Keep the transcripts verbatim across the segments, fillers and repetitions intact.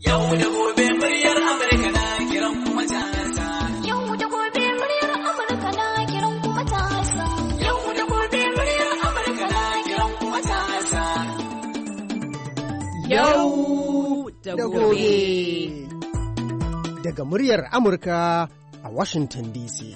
Yau da gobe muryar Amurka na kiran kuma matasa. Yau da gobe muryar Amurka na kiran kuma matasa. Yau da gobe muryar Amurka na kiran kuma matasa. Yau da gobe. Daga muryar Amurka a Washington D C.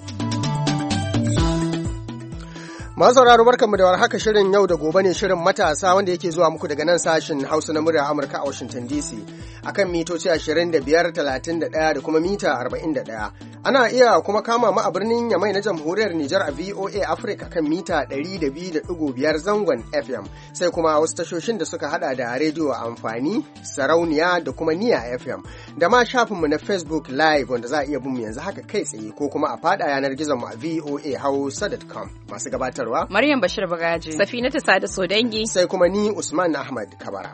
Masu sauraro barkanmu da warhaka, shirin yau da gobe ne, shirin matasa wanda yake zuwa muku daga nan sashin Hausa na muryar Amurka a Washington D C akan mitoci ashirin da biyar, talatin da ɗaya da kuma mita arba'in da ɗaya. Ana iya kuma kama mu a birnin Yamai na Jamhuriyar Nijar a V O A Africa kan mita ɗari da biyu da ɗigo biyar zangon F M, sai kuma wasu tashoshin da suka hada da rediyo amfani, sarauniya da kuma niya F M, da ma shafinmu na Facebook Live wanda za a iya bin mu yanzu haka kai tsaye ko kuma a fada yanar gizon mu a v o a hausa dot com. Masu gabatar Maryam Bashir Bagaji, Safinatu Sada Sodangi, sai kuma ni Usman Ahmad Kabara.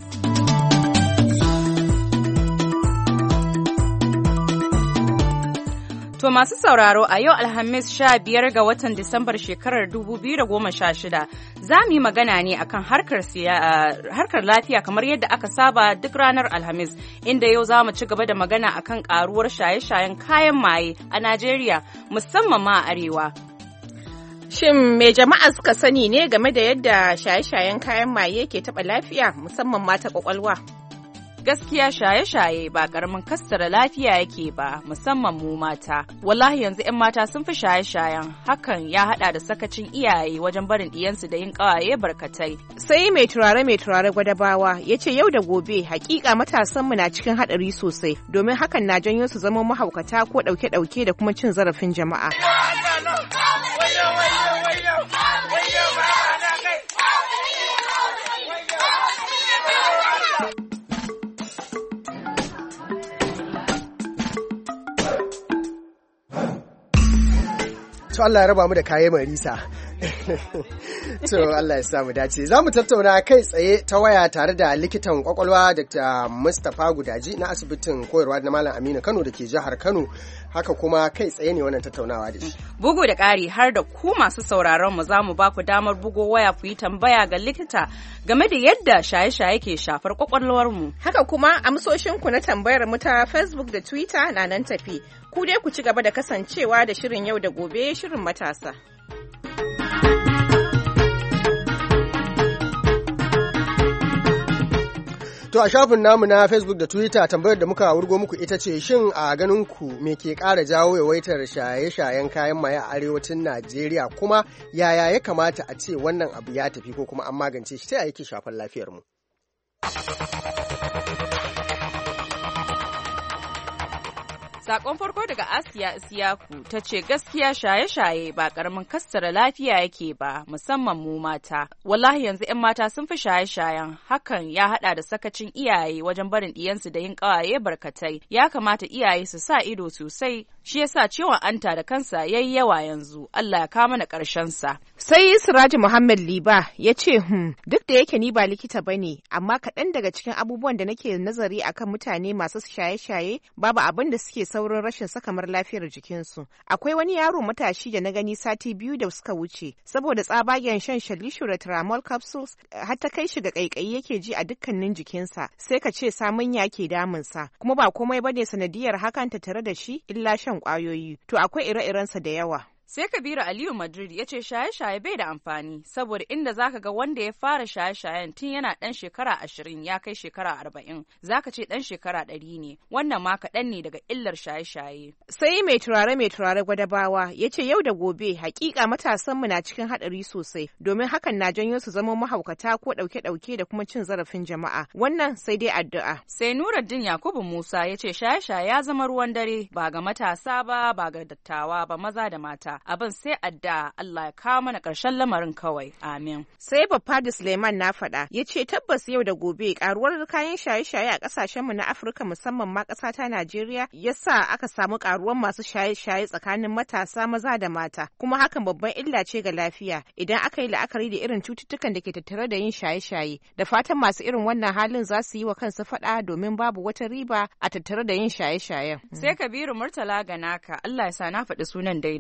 To masu sauraro, a yau Alhamis sha biyar ga watan Disambar shekarar dubu biyu da goma sha shida za mu yi magana ne akan harkar, uh, harkar lafiya kamar yadda aka saba duk ranar Alhamis, inda yau za mu ci gaba da magana akan karuwar shaye-shayen kayan maye a Najeriya musamman ma a Arewa. Shin me jama'a suka sani ne game da yadda shaye-shayen kayan maye ke taɓa lafiya musamman mata ƙwaƙwalwa? Gaskiya shaye-shaye ba ƙaramin kassara lafiya yake ba, musamman mu mata. Wallahi yanzu 'yan mata sun fi shaye-shayen, hakan ya haɗa da sakacin iyaye wajen barin ɗiyansu da yin ƙawaye barkatai. Sai mai turare mai turare Gwadabawa ya ce yau da gobe hakika matasanmu na cikin haɗari sosai, domin hakan na janyo su zama mahaukata ko ɗauke-ɗauke da kuma cin zarafin jama'a. To Allah ya raba mu da kaye marisa. To Allah ya samu dace. Za mu tattauna kai tsaye ta waya tare da likitan kwakwalwa Doctor Mustapha Gudaji na asibitin koyarwa na Malam Aminu Kano da ke jihar Kano. Haka kuma kai tsaye ne wannan tattaunawa da shi. Bugu da ƙari har da ku masu sauraron mu za mu ba ku damar bugo waya ku yi tambaya ga likita game da yadda shaye-shaye ke shafar kwakwalwar mu. Haka kuma amsoshinku na tambayar mu ta Facebook da Twitter na nan tafi. Ku dai ku ci gaba da kasancewa da shirin yau da gobe, shirin matasa. To a shafin namu na Facebook da Twitter tambayar da muka wurgo muku ita ce, shin a ganin ku me ke ƙara jawo yawaitar shaye-shayen kayan maye a arewacin Najeriya, kuma yaya ya kamata a ce wannan abu ya tafi ko kuma an magance shi, ta yake shafar lafiyar mu? Sakon farko daga Asiya Isiyaku ta ce gaskiya shaye-shaye ba karamin kassara lafiya yake ba, musamman mu mata. Wallahi yanzu 'yan mata sun fi shaye-shayen, hakan ya hada da sakacin iyaye wajen barin ɗiyansu da yin ƙawaye barkatai. Ya kamata iyaye su sa ido sosai, shi yasa ciwon anta da kansa yayi yawa yanzu. Allah ya kama na ƙarshen sa. Sai Siraji Muhammad Liba ya ce, hmm, duk da yake ni ba likita bane, amma kaɗan daga cikin abubuwan da nake nazari akan mutane masu shaye-shaye babu abin da suke saurin rashin sakamar lafiyar jikinsu. Akwai wani yaro matashi da na gani sati biyu da suka wuce, saboda tsabagen shan shalishu da tramol capsules har ta kai shi ga ƙaiƙayi yake ji a dukkanin jikinsa, sai ka ce samun ya ke damunsa, kuma ba komai bane sanadiyar hakan ta tare da shi illa shan ƙwayoyi. To akwai ire-irensa da yawa. Sai Kabiru Aliyu Madrid ya ce shaye-shaye bai da amfani, saboda inda zaka ga wanda ya fara shaye-shayen tun yana ɗan shekara ashirin ya kai shekara arba'in, zaka ce ɗan shekara ɗari ne, wannan ma kaɗan ne daga illar shaye-shaye. Sai mai turare mai turare Gwadabawa ya ce yau da gobe hakika matasanmu na cikin haɗari sosai, domin hakan na janyo su zama mahaukata ko ɗauke-ɗauke da kuma cin zarafin jama'a, wannan sai dai addu'a. Sai Nuruddin Yakubu Musa ya ce shaye-shaye ya zama ruwan dare, ba ga matasa ba, ba ga dattawa ba, maza da mata. Abin sai adda Allah ya kawo mana ƙarshen lamarin kawai, amin. Sai Baffadi Suleiman na faɗa ya ce tabbas yau da gobe ƙaruwar kayan shaye-shaye a ƙasashenmu na Afirka musamman ma ƙasa ta Najeriya yasa aka samu ƙaruwar masu shaye-shaye tsakanin matasa maza da mata, kuma hakan babban illa ce ga lafiya idan aka yi la'akari da irin cututtukan da ke tattare da yin shaye-shaye. Da fatan masu irin wannan halin za su yi wa kansu faɗa, domin babu wata riba a tattare da yin shaye-shayen. Sai Kabiru Murtala Ganaka, Allah ya sa na faɗi sunan daidai, ya ce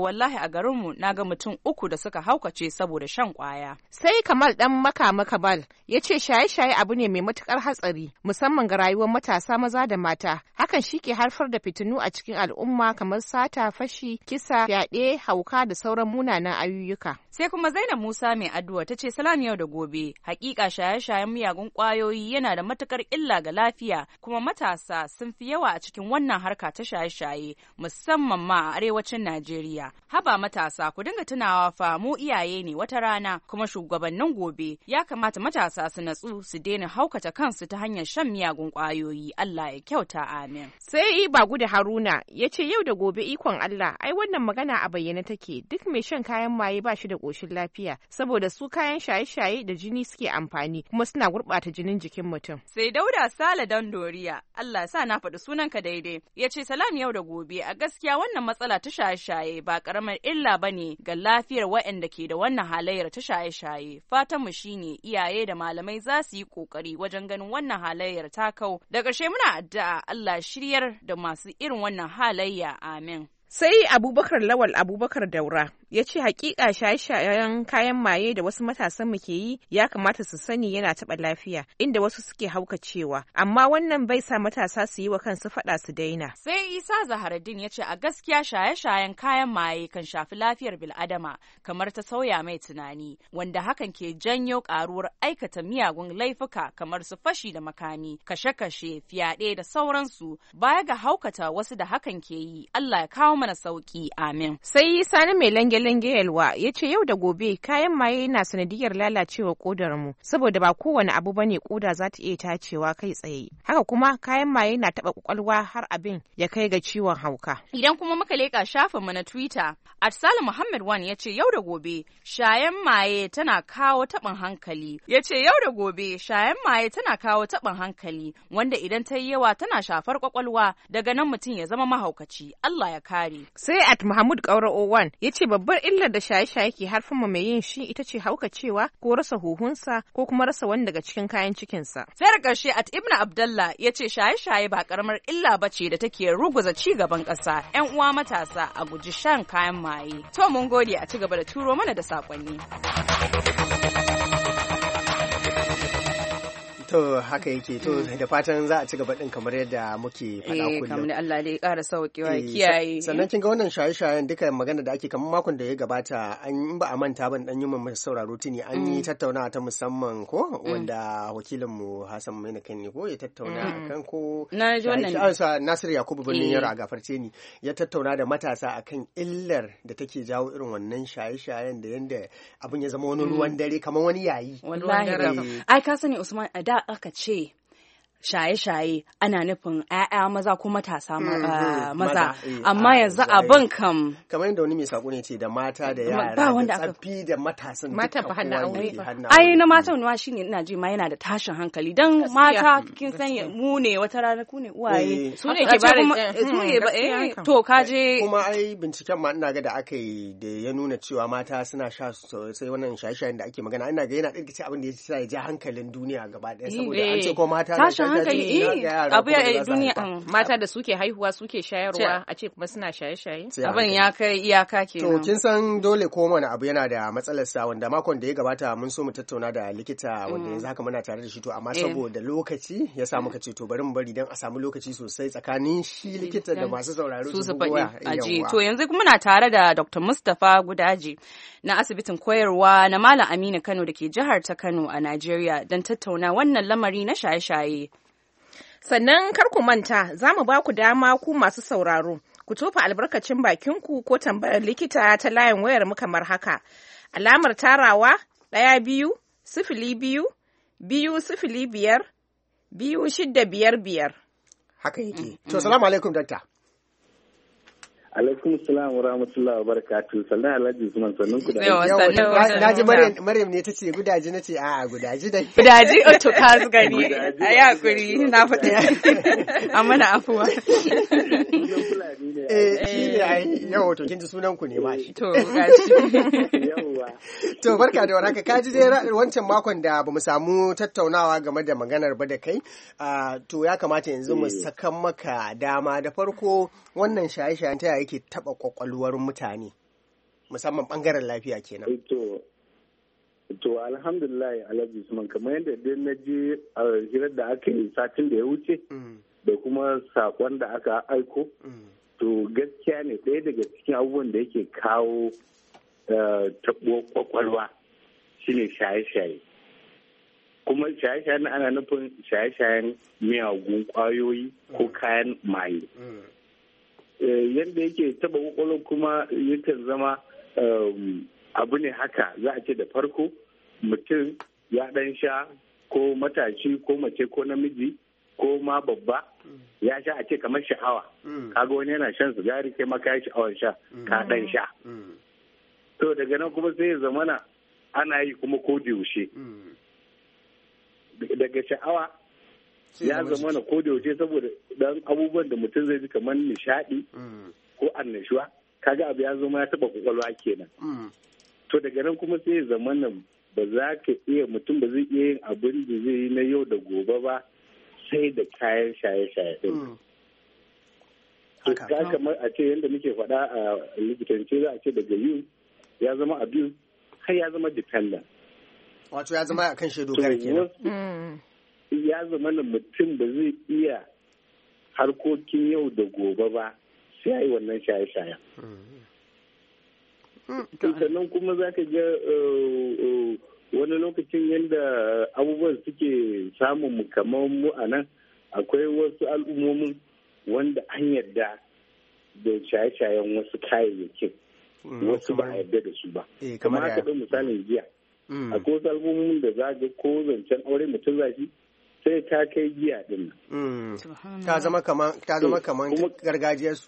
wallahi a garinmu na ga mutum uku da suka haukace saboda shan kwaya. Sai Kamal dan Makama Kabal ya ce shaye-shaye abu ne mai matukar hatsari musamman ga rayuwar matasa maza da mata. Hakan shi ke haifar da fitinu a cikin al'umma kamar sata, fashi, kisa, fyaɗe, hauka da sauran munanan ayyuka. Sai kuma Zainab Musa mai addu'a ta ce salam yau da gobe. Hakika shaye-shayen miyagun kwayoyi yana da matukar illa ga lafiya kuma matasa sun fi yawa a cikin wannan harka ta shaye-shaye musamman ma a arewacin Najeriya. Haba matasa ku dinga tunawa fa mu iyaye ne wata rana kuma shugabannin gobe ya kamata matasa su natsu su daina haukata kansu ta hanyar shan miyagun kwayoyi. Allah ya kyauta amin. Sai ba gudu Haruna ya ce yau da gobe ikon Allah ai wannan magana a bayyane take duk mai shan kayan maye ba shi da ƙoshin lafiya saboda su kayan shaye-shaye da jini suke amfani kuma suna gurɓata jinin jikin mutum. Sai Dauda Sale Dandoriya Allah sa na faɗi sunanka daidai ya ce salam yau da gobe a gaskiya wannan matsala ta shaye-shaye ba ƙaramar illa ba ne ga lafiyar waɗanda ke da wannan halayyar ta shaye-shaye. Fatanmu shine iyaye da malamai za su yi ƙoƙari wajen ganin wannan halayyar ta kau. Da ƙarshe muna addu'a Allah shiryar da masu irin wannan halayya amin. Sai Abubakar Lawal Abubakar Daura ya ce hakika shaye-shayen kayan maye da wasu matasan mu ke yi ya kamata su sani yana taɓa lafiya inda wasu suke haukacewa amma wannan bai sa matasa su yi wa kansu faɗa su daina. Sai Isa Zaharaddin ya ce a gaskiya shaye-shayen kayan maye kan shafi lafiyar bil'adama kamar ta sauya mai tunani wanda hakan ke janyo ƙaruwar aikata miyagun laifuka kamar su fashi da makami, kashe-kashe, fyaɗe da sauransu baya ga haukata wasu da hakan ke yi. Allah ya kawo mana sauki amin. Sai Sani mai lange-lange yalwa ya ce yau da gobe kayan maye na sanadiyar lalacewa kodar mu saboda ba kowane abu bane koda za ta iya tacewa kai tsaye. Haka kuma kayan maye na taba kwakwalwa har abin ya kai ga ciwon hauka. Idan kuma muka leka shafin mu na Twitter, Arsalu Muhammad Wan ya ce yau da gobe shayen maye tana kawo taɓin hankali. Ya ce yau da gobe shayen maye tana kawo taɓin hankali wanda idan ta yi yawa tana shafar kwakwalwa daga nan mutum ya zama mahaukaci. Allah ya kare. Sai at Mahmud Kaura Owan ya ce babbar illar da shaye-shaye ke haifar ma mai yin shi ita ce haukacewa ko rasa huhunsa ko kuma rasa wani daga cikin kayan cikinsa. Sai da ƙarshe at Ibn Abdallah ya ce shaye-shaye ba karamar illa ba ce da take ruguza ci gaban ƙasa. 'Yan uwa matasa a guji shan kayan maye. To mun gode a ci gaba da turo mana da saƙonni. To haka yake to da fatan za a ci gaba din kamar yadda muke faɗa kullum. Eh kamar Allah dai ƙara sauƙewa kiyaye. Sannan kin ga wannan shaye-shayen duka magana da ake kamar makon da ya gabata an ba a manta ban dan yi mun sauraro tuni an yi tattaunawa ta musamman ko wanda wakilin mu Hassan Maina Kanni ko ya tattauna akan ko na ji wannan Nasir Yakubu Birnin Yaro a gafarce ni ya tattauna da matasa akan illar da take jawo irin wannan shaye-shayen da yanda abin ya zama wani ruwan dare kamar wani yayi. Wallahi ai ka sani Usman a da aka ce shaye-shaye ana nufin ‘ya'ya maza ko matasa maza amma yanzu abin kam kamar yadda wani mai sako ne ce da mata da yara da tsaffi da matasan mata fa hannu aure ai na matan ma shine ina ji ma yana da tashin hankali dan mata kin san mu ne wata rana ku ne uwaye su ne ke bare su ne ba eh to kaje kuma ai binciken ma ina ga da aka yi da ya nuna cewa mata suna sha sai wannan shaye-shayen da ake magana ina ga yana ɗirkice abin da ya sa ya ja hankalin duniya gaba ɗaya saboda an ce ko mata hankali abu ya duniya mata da suke haihuwa suke shayarwa a ce kuma suna shaye-shaye abin ya kai iyaka kenan. To kin san dole ko wani abu yana da matsalar sa wanda makon da ya gabata mun so mu tattauna da likita wanda yanzu haka muna tare da shi to amma saboda lokaci ya sa muka ce to bari mu bari dan a samu lokaci sosai tsakanin shi likita da masu sauraro su goya aji. To yanzu muna tare da Doctor Mustapha Gudaji na asibitin koyarwa na Malam Aminu Kano da ke jihar ta Kano a Najeriya don tattauna wannan lamari na shaye-shaye. Sannan kar ku manta za mu ba ku dama ku masu sauraro ku tofa albarkacin bakinku ko tambayar likita ta layin wayar mu kamar haka alamar tarawa ɗaya biyu sifili biyu biyu sifili biyar biyu shidda biyar biyar. Haka yake. To salamu alaikum dakta. Alaikum salam wa rahmatullahi wa barakatuh. Sannan Alhaji Usman sannun ku da na ji Maryam ne ta ce gudaji na ce a'a gudaji dai. Gudaji to ka gani. Ayi hakuri na faɗi. Amma na afuwa. Eh shi ne ai yau to kin ji sunan ku ne ma shi. To gashi. Yawwa. To barka da warhaka ka ji dai wancan makon da bamu samu tattaunawa game da maganar ba da kai. To ya kamata yanzu mu saka maka dama da farko wannan shaye-shayen ta yake taba kwakwalwar mutane musamman bangaren lafiya kenan. To to alhamdulillah Alhaji Usman, kamar yadda dai na je a hirar da aka yi satin da ya wuce da kuma sakon da aka aiko, to gaskiya ne ɗaya daga cikin abubuwan da yake kawo taɓo kwakwalwa shine shaye-shaye. Kuma shaye-shayen ana nufin shaye-shayen miyagun ƙwayoyi ko kayan maye. Yadda yake taɓa kwakwalwa kuma yakan zama abu ne haka, za a ce da farko mutum ya ɗan sha, ko matashi ko mace ko namiji ko ma babba ya sha, a ce kamar sha'awa, kaga wani yana shan sigari kai ma ka yi sha'awar sha ka ɗan sha. To daga nan kuma sai ya zamana ana yi kuma ko da yaushe. Daga sha'awa ya zamana ko da yaushe, saboda dan abubuwan da mutum zai ji kamar nishaɗi ko annashuwa, kaga abu ya zama ya taɓa kwakwalwa kenan. To daga nan kuma sai ya zamana ba za ka iya, mutum ba zai iya yin abin da zai yi na yau da gobe ba sai da kayan shaye-shaye ɗin. Ka kamar a ce yadda muke faɗa a likitance, za a ce daga yin ya zama abuse har ya zama dependent. Wato ya zama akan shi dokar kenan. Ya zama da mutum ba zai iya harkokin yau da gobe ba sai ya yi wannan shaye-shayen. Sannan kuma za ka ga wani lokacin yadda abubuwan suke samun mu kamar mu a nan, akwai wasu al'ummomin wanda an yarda da shaye-shayen wasu kayayyakin, wasu ba a yarda da su ba. Kamar haka ɗin misalin giya. Akwai wasu al'ummomin da za ga ko zancen aure mutum zafi sai ta kai giya ɗin nan. Ta zama kamar gargajiyarsu.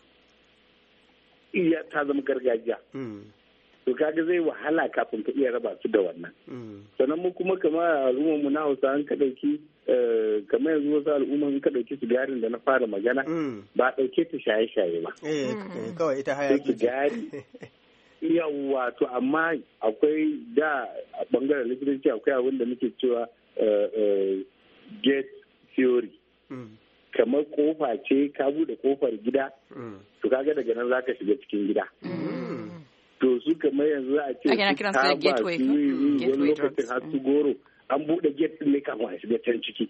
Iya, ta zama gargajiya. To kaga zai wahala kafin ka iya raba su da wannan. Sannan mu kuma kamar al'ummar mu na Hausa, an ka dauki kamar yanzu wasu al'ummar in ka dauki sigarin da na fara magana, ba dauke ta shaye-shaye ba. Kawai ita hayaki. Sigari. Yawwa, to amma akwai da a bangaren likitanci akwai abin da muke cewa gate theory. Kamar kofa ce, ka bude kofar gida, to kaga daga nan zaka shiga cikin gida. To su kamar yanzu a ce su ta ba su wani lokacin har su goro, an buɗe gate ɗin ne kafin a shiga can ciki.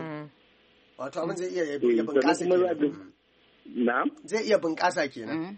Wato abin zai iya bunƙasa kenan. Na? Zai iya bunƙasa kenan.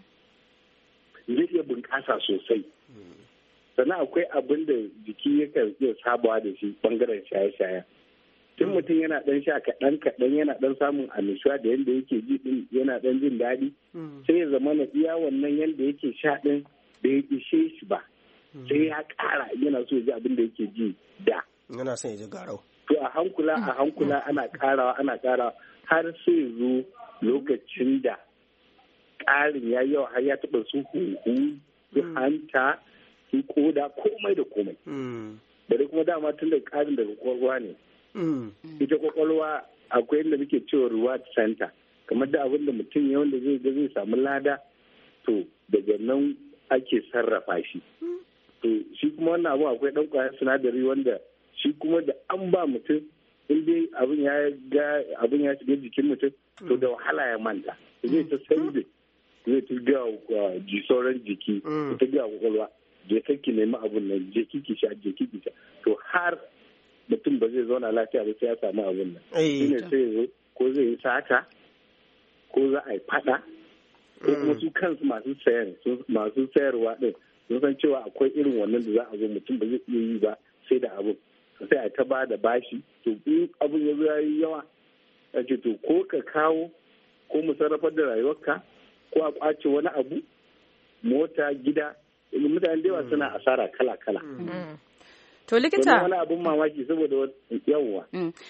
Zai iya bunƙasa sosai. Sannan akwai abin da jiki yakan iya sabawa da shi bangaren shaye-shaye. Tun mutum yana ɗan sha kaɗan kaɗan, yana ɗan samun annishuwa da yadda yake ji ɗin, yana ɗan jin daɗi. Sai ya zama na iya wannan yadda yake sha ɗin da ya ishe shi ba, sai ya ƙara yana so ya ji abin da yake ji da. Yana son ya ji garau. To a hankula a hankula ana ƙarawa ana ƙarawa har sai zo lokacin da ƙarin ya yawa har ya taɓa su huhu, su hanta, su koda, komai da komai. Bari kuma dama tun da ƙarin daga kwakwalwa ne. Ita kwakwalwa akwai yadda muke cewa reward center, kamar da abin da mutum ya wanda zai ga zai samu lada, to daga nan ake sarrafa shi. To shi kuma wannan abu akwai ɗan ƙwayar sinadari wanda shi kuma da an ba mutum, in dai abin ya ga abin ya shiga jikin mutum, to da wahala ya manta. Zai ta sanda, zai ta ga ji sauran jiki, ta ga kwakwalwa, je ki nemi abin nan, je ki sha, je ki sha. To har mutum ba zai zauna lafiya ba sai ya samu abin nan. Shi ne sai ko zai yi sata, ko za a yi faɗa, ko kuma su kansu masu sayan masu sayarwa din sun san cewa akwai irin wannan da za a zo mutum ba zai iya yi ba sai da abu, sai a ta ba da bashi. To in abin ya zo ya yi yawa, ake to ko ka kawo ko mu sarrafar da rayuwarka, ko a kwace wani abu, mota, gida, mutane da yawa suna asara kala-kala. To likita, wani abin mamaki saboda yawwa.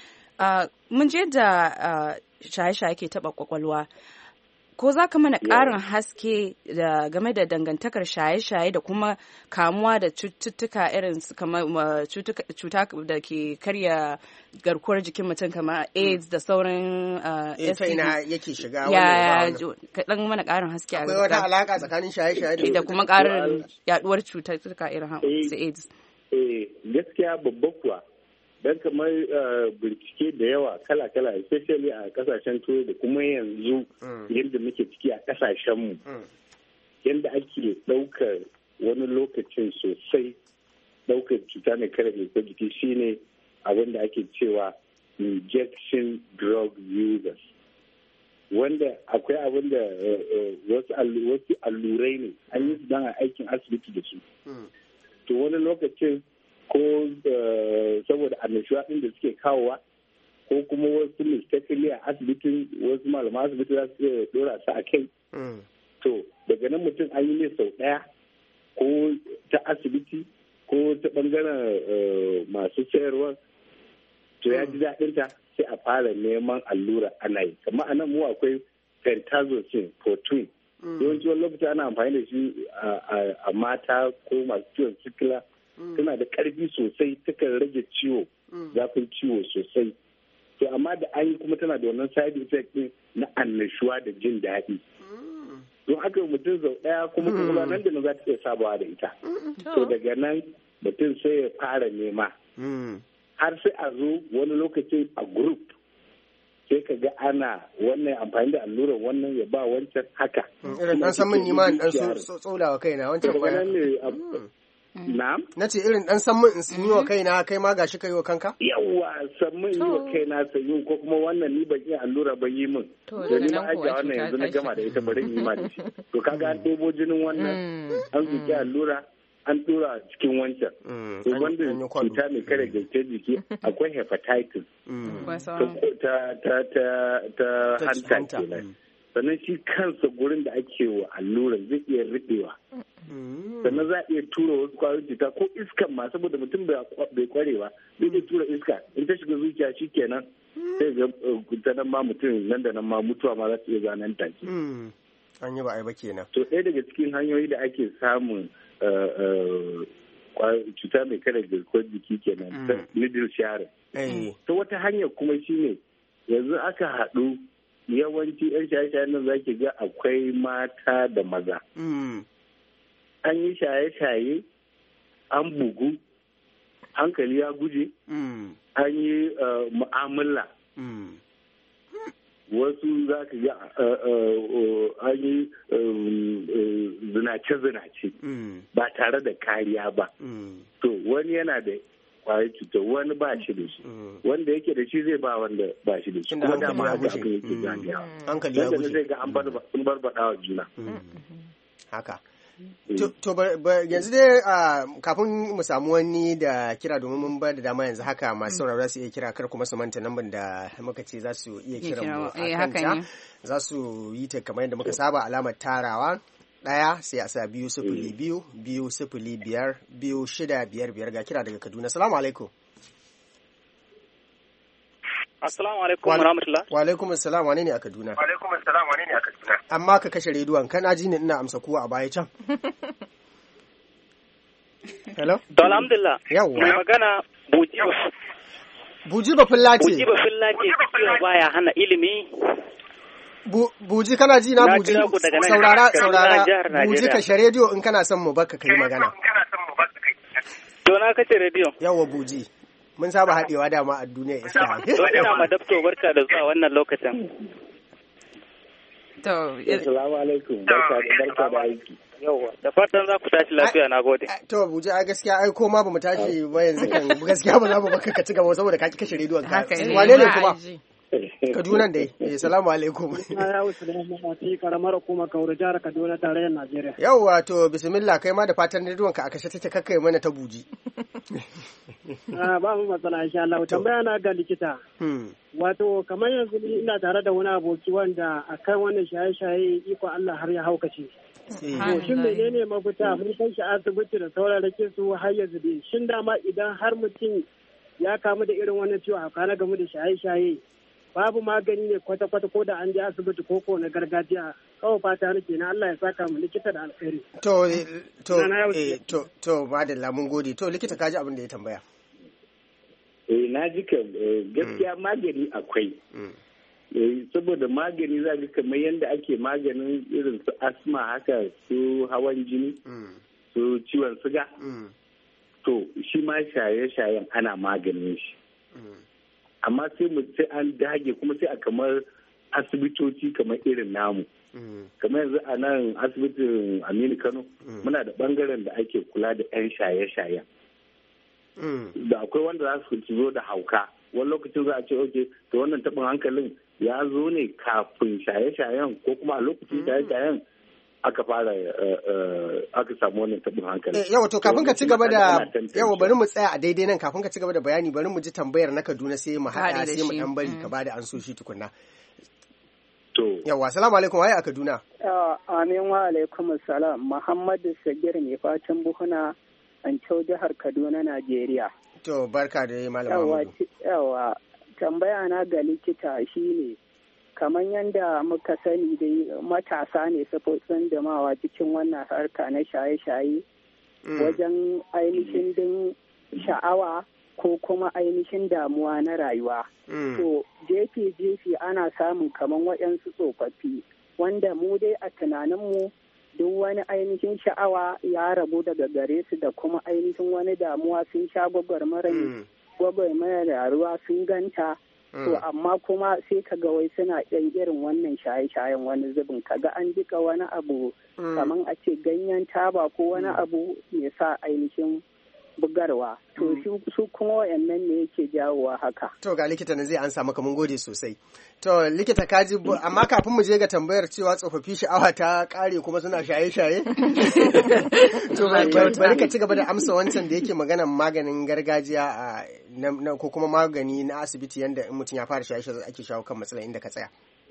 Mun je da shaye-shaye ke taɓa kwakwalwa. Ko za ka mana ƙarin haske da game da dangantakar shaye-shaye da kuma kamuwa da cututtuka irin kamar cuta da ke karya garkuwar jikin mutum kamar AIDS da sauran S T D. Ina yake shiga ya kaɗan mana ƙarin haske a akwai wata alaƙa tsakanin shaye-shaye da kuma ƙarin yaduwar cututtuka irin su AIDS. Eh, gaskiya babba kuwa. Don kamar bincike da yawa kala-kala, especially a kasashen turai da kuma yanzu yadda muke ciki a kasashenmu, yadda ake ɗaukar wani lokacin sosai ɗaukar cuta mai kare garkuwar jiki shine abin da ake cewa injection drug users, wanda akwai abin da wasu allurai ne an yi su don a aikin asibiti da su. To wani lokacin ko saboda annashuwa ɗin da suke kawowa ko kuma wasu mistakenly a asibitin wasu malaman asibiti za su iya dora su a kai. To daga nan mutum an yi ne sau ɗaya ko ta asibiti ko ta ɓangaren masu sayarwa, to ya ji daɗinta sai a fara neman allura ana yi. Kamar anan mu akwai pentazocin protein, yawanci wani lokaci ana amfani da shi a mata ko masu ciwon sikila, tana da ƙarfi sosai, takan rage ciwo, zafin ciwo sosai. To amma da an yi kuma tana da wannan side effect ɗin na annashuwa da jin daɗi. Don haka mutum sau ɗaya kuma kuma nan da nan za ta iya sabawa da ita. To daga nan mutum sai ya fara nema. Har sai a zo wani lokacin a group sai ka ga ana wannan amfani da allurar wannan ya ba wancan haka. Irin ɗan san min nima ɗan tsaulawa kaina wancan baya. Na'am? Na ce irin ɗan san min in yi wa kaina kai ma gashi kai wa kanka? Yawwa san min yi wa kaina sanyi ko kuma wannan ni ban iya allura ba yi min. To ni ma ajiya wannan yanzu na gama da ita bari yi ma da shi. To kaga an ɗebo jinin wannan an zuke allura an tura cikin wancan. To wanda cuta mai kare garkuwar jiki akwai hepatitis ta ta ta ta hanta kenan. Sannan shi kansa gurin da ake wa alluran zai iya riɓewa. Sannan za a iya tura wasu kwayoyin cuta ko iskan ma saboda mutum bai kware ba zai iya tura iska in ta shiga zuciya shi kenan sai ga ta nan ma mutum nan da nan ma mutuwa ma za ta iya zanen take. An yi ba a yi ba kenan. To ɗaya daga cikin hanyoyi da ake samun cuta mai kare garkuwar jiki kenan ta needle sharing. Ta wata hanyar kuma shine yanzu aka haɗu yawanci 'yan shaye-shayen nan za ki ga akwai mata da maza. An yi shaye-shaye, an bugu, hankali ya guje, an yi mu'amala. Wasu za ka ga an yi zinace-zinace ba tare da kariya ba. To wani yana da kwayar cuta wani ba shi da shi, wanda yake da shi zai ba wanda ba shi da shi, kuma dama haka aka yake ganiya. Hankali ya guje. Zai ga an barbaɗa wa juna. Haka. To yanzu dai kafin mu samu wani da kira domin mun ba da dama yanzu haka masu sauraro su iya kira kar kuma su manta lambar da muka ce za su iya kira mu a kanta, za su yi ta kamar yadda muka saba alamar tarawa ɗaya sai a sa biyu sifili biyu biyu sifili biyar biyu shida biyar biyar. Ga kira daga Kaduna. Salamu alaikum. Assalamu alaikum wa rahmatullah. Wa alaikum assalam. Wane ne a Kaduna? Wa alaikum assalam. Wane ne a Kaduna? Amma ka kashe rediyon kana ji ni ina amsa kuwa a baya can. Hello? To alhamdulillah. Yawwa. Mai magana Buji. Buji ba fullace. Buji ba fullace ciwo baya hana ilimi. Buji kana ji na Buji. Saurara saurara. Buji kashe rediyo in kana son mu baka kai magana. To na kace rediyo. Yawwa Buji. Mun saba haɗewa dama a duniya iska. To ina madabto barka da zuwa wannan lokacin. To, assalamu alaikum. Barka da aiki. Yawwa, da fatan za ku tashi lafiya, na gode. To, Buje, ai gaskiya ai ko ma ba mu tashi ba yanzu kan gaskiya ba za mu baka ka ci gaba saboda ka ki kashe rediyon ka. Wane ne kuma? Kaduna dai. Eh, salamu alaikum. Na ya wuce da mamaki karamar hukumar Kauru jihar Kaduna tarayyar Najeriya. Yawwa, to bismillah kai ma da fatan rediyon ka a kashe take kakkai mana ta Buji. Ah, ba mu matsala insha Allah. Tambaya na ga likita. Wato kamar yanzu ina tare da wani aboki wanda akan wannan shaye-shaye iko Allah har ya haukace. To shin menene mafita mun san shi asibiti da sauran rake su har yanzu dai. Shin dama idan har mutum ya kamu da irin wannan ciwo a kana game da shaye-shaye babu magani ne kwata-kwata ko da an je asibiti ko ko na gargajiya kawai fata nake na Allah ya saka mu likita da alkhairi. To to eh to to madalla mun gode. To likita kaji abin da ya tambaya. Eh na ji ka gaskiya magani akwai. Eh saboda magani za ga kamar yadda ake maganin irin su asma haka su hawan jini su ciwon suga. To shi ma shaye-shayen ana maganin shi. Amma sai mu sai an dage kuma sai a kamar asibitoci kamar irin namu. Kamar yanzu a nan asibitin Aminu Kano muna da bangaren da ake kula da 'yan shaye-shayen. Da akwai wanda za su zo da hauka. Wani lokacin za a ce oke to wannan taɓin hankalin ya zo ne kafin shaye-shayen ko kuma a lokacin shaye-shayen aka fara aka samu wannan taɓin hankali. Yawa to kafin ka ci gaba da yawa bari mu tsaya a daidai nan kafin ka ci gaba da bayani bari mu ji tambayar na Kaduna sai mu haɗa sai mu dan bari ka bada ansoshi tukunna. To yawa assalamu alaikum waye a Kaduna. Amin wa alaikum assalam Muhammadu Sagir ne fatan buhuna an cau jihar Kaduna Najeriya. To barka da malama. Yawa tambaya na ga likita shine kamar yadda muka sani dai matasa ne sun jamawa cikin wannan harka na shaye-shaye wajen ainihin din sha'awa ko kuma ainihin damuwa na rayuwa. To jefi-jefi ana samun kamar waɗansu tsofaffi wanda mu dai a tunaninmu duk wani ainihin sha'awa ya rabu daga gare su da kuma ainihin wani damuwa sun sha gwagwarmarar gwagwarmayar rayuwa sun ganta. To amma kuma sai kaga wai suna ɗan irin wannan shaye-shayen wani zubin kaga an jika wani abu kamar a ce ganyen taba ko wani abu ya sa ainihin bugarwa. To su kuma wayannan ne yake jawowa haka. To ga likita na zai ansa maka mun gode sosai. To likita kaji amma kafin mu je ga tambayar cewa tsofaffi sha'awa ta kare kuma suna shaye-shaye. To bari ka ci gaba da amsa wancan da yake maganan maganin gargajiya a ko kuma magani na asibiti yanda in mutum ya fara shaye-shaye ake shawo kan matsalar inda ka tsaya.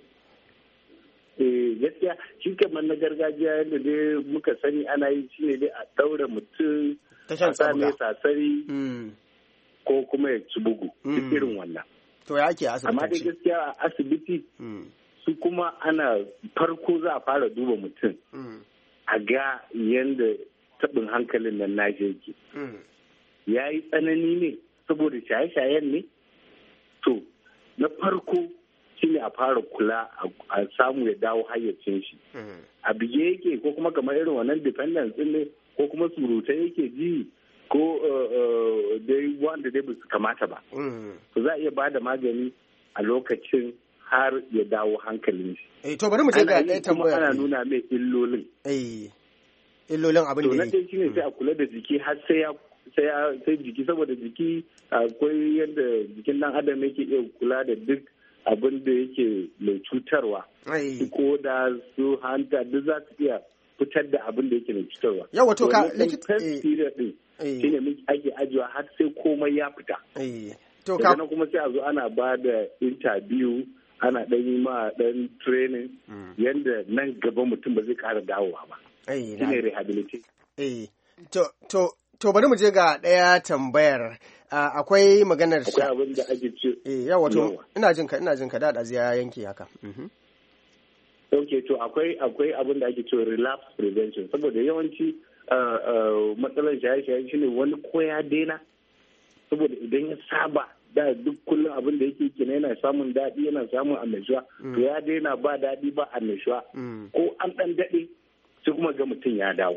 Eh gaskiya shi kamar na gargajiya yadda dai muka sani ana yi shi ne dai a daura mutum a same sasari ko kuma ya ci bugu duk irin wannan. To ya ake asibiti? Amma dai gaskiya a asibiti su kuma ana farko za a fara duba mutum a ga yadda taɓin hankalin nan na yake. Ya yi tsanani ne saboda shaye-shayen ne? To na farko shi ne a fara kula a samu ya dawo hayyacin shi. A bige yake ko kuma kamar irin wannan dependence ne ko kuma surutai yake ji ko dai wanda dai ba su kamata ba. To za a iya ba da magani a lokacin har ya dawo hankalin shi. Eh to bari mu je ga ɗaya tambaya. Ana nuna mai illolin. Eh illolin abin da yake. To na shi ne sai a kula da jiki har sai ya sai sai jiki saboda jiki akwai yadda jikin dan adam yake iya kula da duk abin da yake mai cutarwa. Su koda su hanta duk za su iya fitar da abin da yake mai cutarwa. Yawa to ka likita period din shine muke ake ajiwa har sai komai ya fita. To ka kuma sai a zo ana ba da interview ana dan yi ma dan training yanda nan gaba mutum ba zai ƙara dawowa ba. Shine rehabilitation. Eh to to to bari mu je ga ɗaya tambayar. Akwai maganar akwai abin da ake ce. Eh yawa to ina jin ka ina jin ka da da ya yanke haka. Ok, to akwai akwai abin da ake cewa relapse prevention saboda yawanci matsalar shaye-shaye shine wani ko ya daina saboda idan ya saba da duk kullum abin da yake kenan yana samun daɗi yana samun annashuwa to ya daina ba daɗi ba annashuwa ko an ɗan daɗe sai kuma ga mutum ya dawo.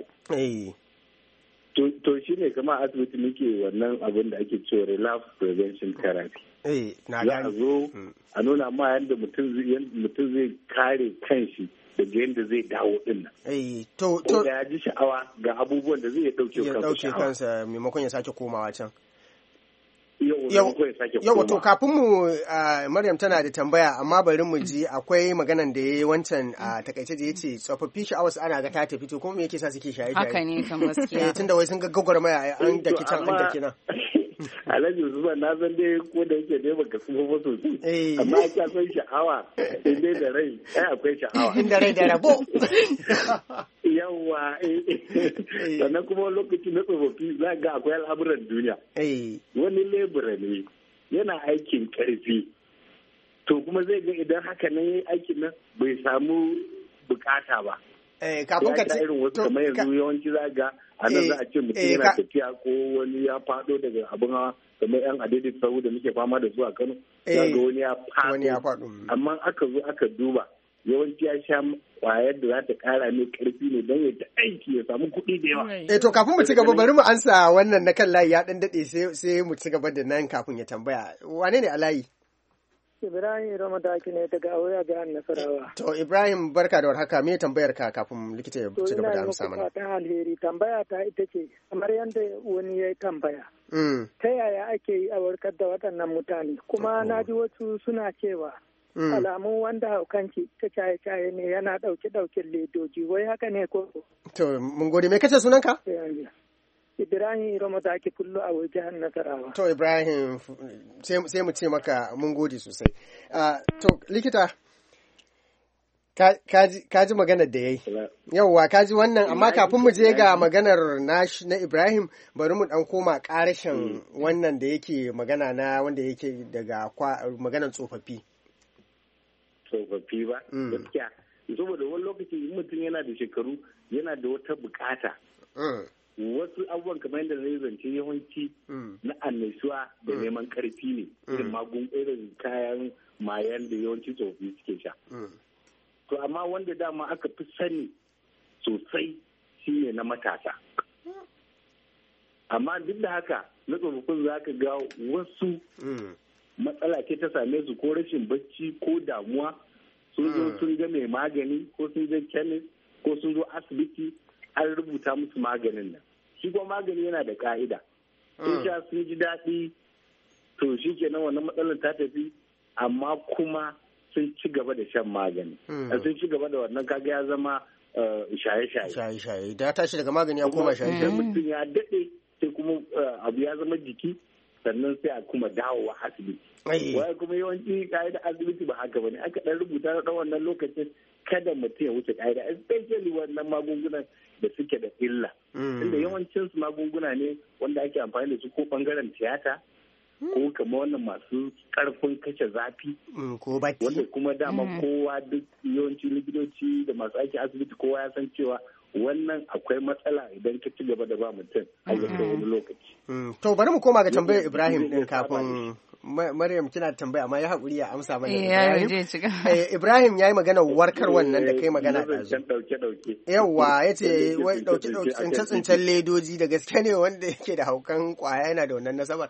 To shi ne kama asibiti muke wannan abin da ake cewa relapse prevention therapy. Za a zo a nuna ma yadda mutum zai kare kanshi daga yadda zai dawo din nan. Ko da ya ji sha'awa ga abubuwan da zai ɗauke kansa maimakon ya sake komawa can. Yau to kafin mu Maryam tana da tambaya amma bari mu ji akwai maganan da ya yi wancan a takaice da ya ce tsofaffi sha'awarsu ana ga ta tafi to kuma me yake sa suke shaye-shaye. Haka ne kan gaskiya. Tunda wai sun ga gwagwarmaya an daki can an daki nan. Alhaji Usman na san dai ko da yake dai baka tsufa ba sosai amma ake akwai sha'awa sai dai da rai ai akwai sha'awa inda rai da rabo yawa sannan kuma lokaci na tsofaffi za ga akwai al'amuran duniya wani lebura ne yana aikin karfi to kuma zai ga idan haka ne aikin nan bai samu bukata ba kafin ka ci irin wasu kamar yanzu yawanci za ga a nan za a ce mutum yana tafiya ko wani ya fado daga abin hawa kamar yan adaidaita sahu da muke fama da su a Kano za ga wani ya fado amma aka zo aka duba yawanci ya sha kwayar da za ta kara mai karfi ne don ya ta aiki ya samu kuɗi da yawa. Eh to kafin mu ci gaba bari mu ansa wannan na kan layi ya dan dade sai sai mu ci gaba da nan kafin ya tambaya wane ne a layi? Ibrahim Ramadaki ne daga Auya jihar Nasarawa. To Ibrahim barka da warhaka, me tambayar ka kafin likita ya ci gaba da amsa mana? To ina fatan alheri, tambaya ta ita ce kamar yadda wani ya yi tambaya. Mm. Ta yaya ake yi a warkar da waɗannan mutane? Kuma Oh. na ji wasu suna cewa Mm. alamun wanda haukanci ta caye-caye ne yana ɗauke-ɗauken ledoji, wai haka ne ko? To mun gode, me kace sunanka? Ibrahim Ramadaki Fullo a wajen Nasarawa. To Ibrahim sai mu ce maka mun gode sosai. Uh, to likita ka ji maganar da ya yi. Yauwa ka ji wannan, amma kafin mu je ga maganar na Ibrahim bari mu dan koma karashin wannan da yake magana na wanda yake daga maganar tsofaffi. Tsofaffi ba? Gaskiya. Saboda wani lokaci mutum yana da shekaru yana da wata bukata. Wasu abubuwan kamar yadda zai zance yawanci na annashuwa da neman karfi ne, irin magun irin kayan mayan da yawanci tsofaffi suke sha. To amma wanda dama aka fi sani sosai shi ne na matasa. Amma duk da haka na tsofaffin za ka ga wasu matsala ce ta same su ko rashin bacci ko damuwa, sun zo sun ga mai magani ko sun je kemis ko sun zo asibiti an rubuta musu maganin nan. Shi kuma magani yana da ka'ida. Sun sha sun ji daɗi, to shi kenan wannan matsalar ta tafi, amma kuma sun ci gaba da shan magani. Sun ci gaba da wannan kaga ya zama shaye-shaye. Shaye-shaye. Da ya tashi daga magani ya koma shaye-shaye. Mutum ya daɗe sai kuma abu ya zama jiki, sannan sai a kuma dawowa asibiti. Wai kuma yawanci ka'ida asibiti ba haka bane, aka ɗan rubuta na ɗan wannan lokacin kada mutum ya wuce ka'ida, especially wannan magungunan da suke da illa. Inda yawancin su magunguna ne wanda ake amfani da su ko bangaren tiyata ko kamar wannan masu karfin kashe zafi. Wanda kuma dama kowa duk yawanci likitoci da masu aiki asibiti kowa ya san cewa wannan akwai matsala idan ka ci gaba da ba mutum a wani lokaci. To bari mu koma ga tambayar Ibrahim din kafin Maryam kina tambaya amma ya haƙuri ya amsa mana. Ibrahim ya yi magana warkar wannan da kai magana da zu. Yawwa ya ce wai ɗauki tsince-tsincen ledoji da gaske ne wanda yake da haukan kwaya yana da wannan nasabar.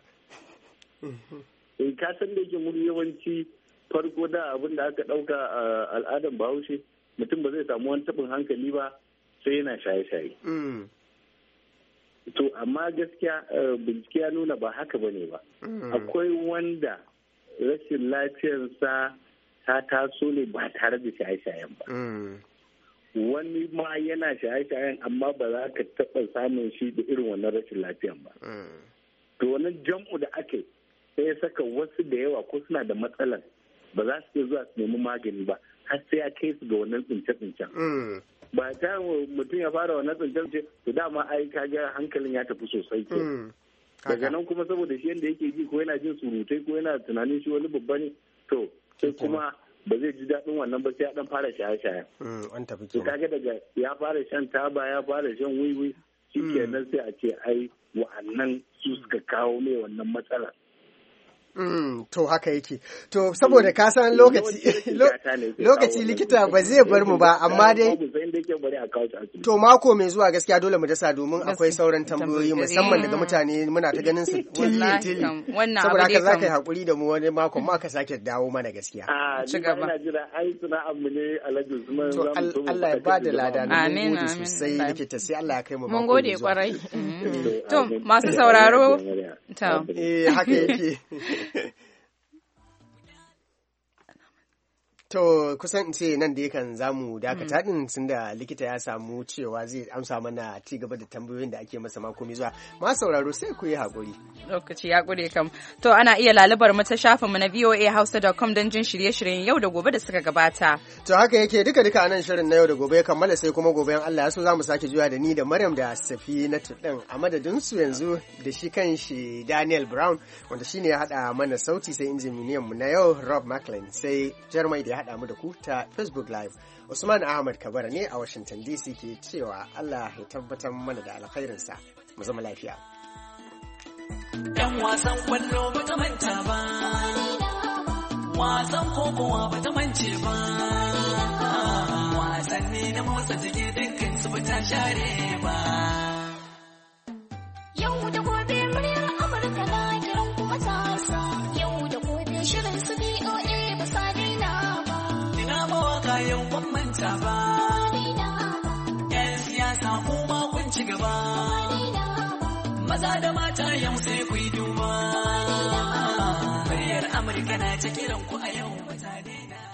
In ka san da yake mun yawanci farko da abin da aka ɗauka a al'adar Bahaushe mutum ba zai samu wani taɓin hankali ba sai yana shaye-shaye. To amma gaskiya bincike ya nuna ba haka bane ba. Akwai wanda rashin lafiyarsa ta taso ne ba tare da shaye-shayen ba. Wani ma yana shaye-shayen amma ba za ka taɓa samun shi da irin wannan rashin lafiyan ba. To wannan jam'u da ake sai ya saka wasu da yawa ko suna da matsalar ba za su iya zuwa su nemi magani ba har sai ya kai su ga wannan tsince-tsincen. Ba ta mutum ya fara wannan tsince to dama ai kaga hankalin ya tafi sosai ke. Daga nan kuma saboda shi yadda yake ji ko yana jin surutai ko yana tunanin shi wani babba ne to sai kuma ba zai ji daɗin wannan ba sai ya dan fara shaye-shaye. To kaga daga ya fara shan taba ya fara shan wiwi shi kenan sai a ce ai wa'annan su suka kawo ne wannan matsalar. Mm, to haka yake. To saboda ka san lokaci lokaci likita ba zai bar mu ba amma dai to mako mai zuwa gaskiya dole mu dasa domin akwai sauran tambayoyi musamman daga mutane muna ta ganin su tili tili. Saboda haka za ka yi hakuri da mu wani mako ma ka sake dawo mana gaskiya. A ci gaba. Ina jira ai suna abu ne Alhaji Usman za mu so. Allah ya bada lada na mun gode sosai likita sai Allah ya kai mu mako. Mun gode kwarai. To masu sauraro to eh haka yake. To kusan ce nan da yakan zamu dakata din sun da likita ya samu cewa zai amsa mana ci gaba da tambayoyin da ake masa mako mai zuwa. Ma sauraro sai ku yi haƙuri. Lokaci ya ƙure kam. To ana iya lalubar mu ta shafin mu na voa hausa dot com don jin shirye-shiryen yau da gobe da suka gabata. To haka yake duka duka anan shirin na yau da gobe ya kammala sai kuma gobe Allah ya so zamu sake juya da ni da Maryam da Safi na tudin a madadin su yanzu da shi kan shi Daniel Brown wanda shine ya hada mana sauti sai injiniyan mu na yau Rob Macklin sai Jeremy da ya haɗa mu da ku ta Facebook Live. Usman Ahmad Kabara ne a Washington D C ke cewa Allah ya tabbatar mana da alkhairinsa. Mu zama lafiya. Yan wasan kwallo ba ta manta ba, wasan kokowa ba ta mance ba, wasanni na motsa jiki dukkan su ba ta share ba. Yau da gobe muryar Amurka na kiran kuma ta yau da gobe shirin su B O A ba yau ban manta ba. Yan siyasa kuma kun ci gaba. Maza da mata yau sai ku yi duba. Muryar Amurka na ta kiran ku a yau mutane na.